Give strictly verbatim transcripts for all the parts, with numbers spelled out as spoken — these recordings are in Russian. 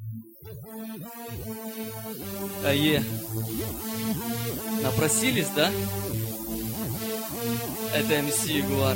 Ае. Напросились, да? Это эм си Ягуар.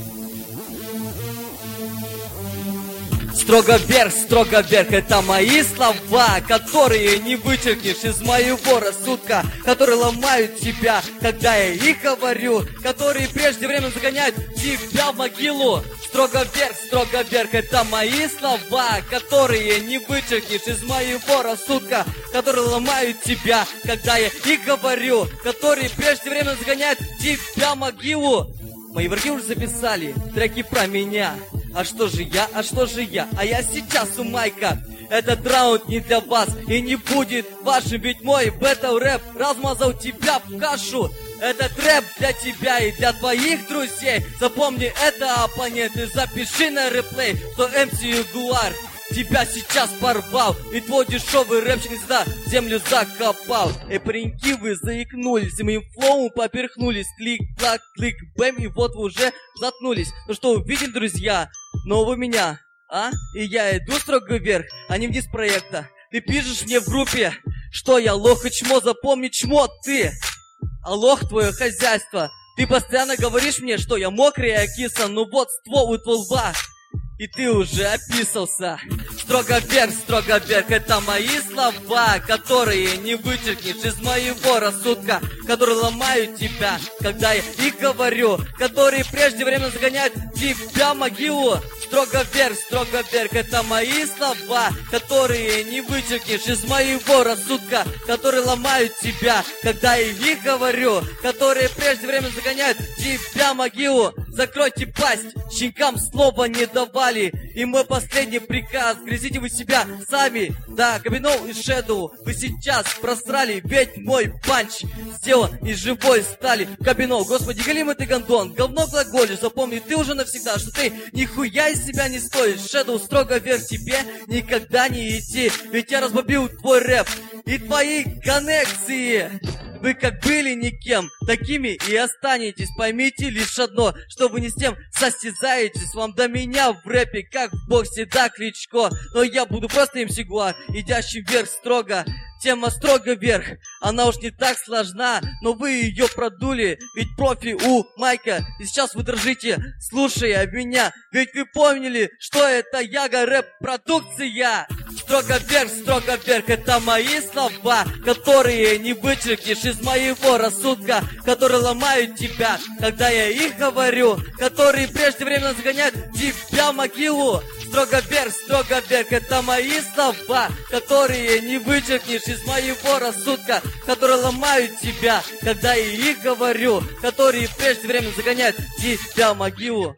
Строго вверх, строго вверх, это мои слова, которые не вычеркнешь из моего рассудка, которые ломают тебя, когда я их говорю, которые прежде времени загоняют тебя в могилу. Строго вверх, строго вверх, это мои слова, которые не вычеркнешь из моего рассудка, которые ломают тебя, когда я их говорю, которые прежде времени загоняют тебя в могилу. Мои враги уже записали треки про меня. А что же я, а что же я? А я сейчас у майка. Этот раунд не для вас и не будет вашим, ведь мой бэтл-рэп размазал тебя в кашу. Этот рэп для тебя и для твоих друзей. Запомни это, оппонент, и запиши на реплей, что эм си Ягуар тебя сейчас порвал, и твой дешевый рэпчик всегда землю закопал. Эй, пареньки, вы заикнулись, и моим флоум поперхнулись. Клик-клак, клик-бэм, и вот вы уже заткнулись. Ну что, увидели, друзья? Но вы меня, а? И я иду строго вверх, а не вниз проекта. Ты пишешь мне в группе, что я лох и чмо, запомни, чмо ты. А лох твое хозяйство. Ты постоянно говоришь мне, что я мокрый, а киса, ну вот ствол у твоего лба. И ты уже описался. Строго вверх, строго вверх, это мои слова, которые не вычеркнешь из моего рассудка, которые ломают тебя, когда я их говорю, которые прежде времени загоняют тебя в могилу. Строго вверх, строго вверх, это мои слова, которые не вычеркнешь из моего рассудка, которые ломают тебя, когда я их говорю, которые прежде времени загоняют тебя в могилу. Закройте пасть, щенкам слова не давали, и мой последний приказ, грязите вы себя сами. Да, Кабинол и Шэдоу, вы сейчас просрали, ведь мой панч сделан из живой стали. Кабинол, господи, галимый ты гондон, говно глаголишь, запомни ты уже навсегда, что ты нихуя из себя не стоишь. Шэдоу, строго вверх, тебе никогда не идти, ведь я разбомбил твой рэп и твои коннекции. Вы как были никем, такими и останетесь. Поймите лишь одно, что вы не с тем состязаетесь. Вам до меня в рэпе, как в боксе, да, Кличко. Но я буду просто эм си Ягуар, идящий вверх строго. Тема строго вверх, она уж не так сложна, но вы ее продули, ведь профи у майка. И сейчас вы дрожите, слушая меня, ведь вы помнили, что это Яга рэп-продукция. Строго вверх, строго вверх, это мои слова, которые не вычеркнешь из моего рассудка, которые ломают тебя, когда я их говорю, которые прежде времени загоняют тебя в могилу. Строго вверх, строго вверх, это мои слова, которые не вычеркнешь из моего рассудка, которые ломают тебя, когда я их говорю, которые прежде времени загоняют тебя в могилу.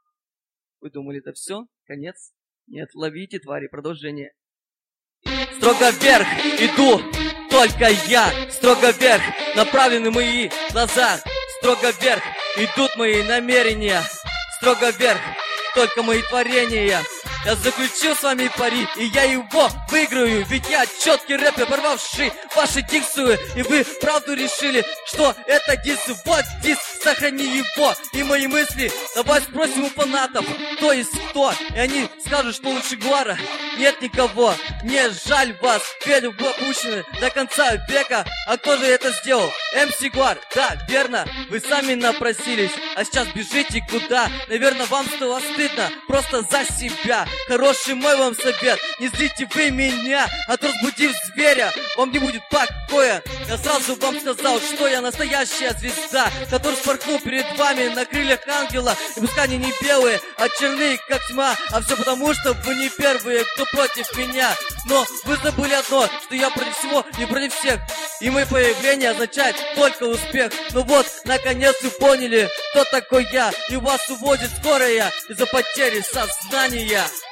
Вы думали, это все? Конец? Нет, ловите, твари, продолжение. Строго вверх иду только я, строго вверх направлены мои глаза, строго вверх идут мои намерения, строго вверх только мои творения. Я заключил с вами пари, и я его выиграю, ведь я четкий рэпер, порвавший вашу дикцию, и вы правду решили, что это дисс. Вот дисс, сохрани его и мои мысли. Давай спросим у фанатов, кто есть кто, и они скажут, что лучше Ягуара нет никого. Мне жаль вас, верю в опущенное до конца века. А кто же это сделал? эм си Ягуар, да, верно, вы сами напросились, а сейчас бежите куда? Наверное, вам стало стыдно просто за себя. Хороший мой вам совет, не злите вы меня, а то разбудив зверя, вам не будет покоя. Я сразу вам сказал, что я настоящая звезда, который спорхнул перед вами на крыльях ангела. И пускай они не белые, а черные, как тьма, а все потому, что вы не первые, кто против меня. Но вы забыли одно, что я против всего и против всех, и мое появление означает только успех. Ну вот, наконец вы поняли, кто такой я, и вас уводит скорая из-за потери сознания.